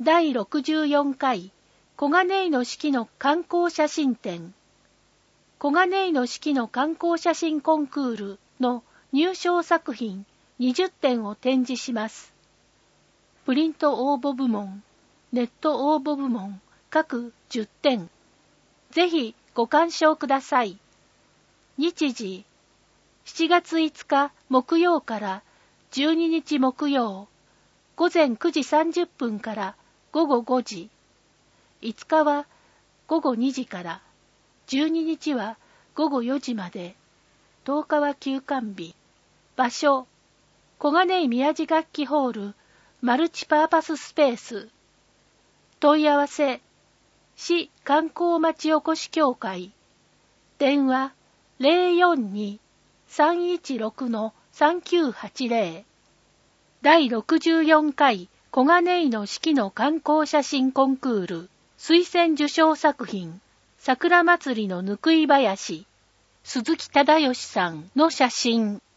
第64回小金井の四季の観光写真展。小金井の四季の観光写真コンクールの入賞作品20点を展示します。プリント応募部門、ネット応募部門各10点。ぜひご鑑賞ください。日時、7月5日木曜から12日木曜、午前9時30分から午後5時。5日は午後2時から、12日は午後4時まで。10日は休館日。場所、小金井宮地楽器ホールマルチパーパススペース。問い合わせ、市観光町おこし協会。電話 042-316-3980。第64回小金井の四季の観光写真コンクール推薦受賞作品、桜祭りのぬくい林、鈴木忠義さんの写真。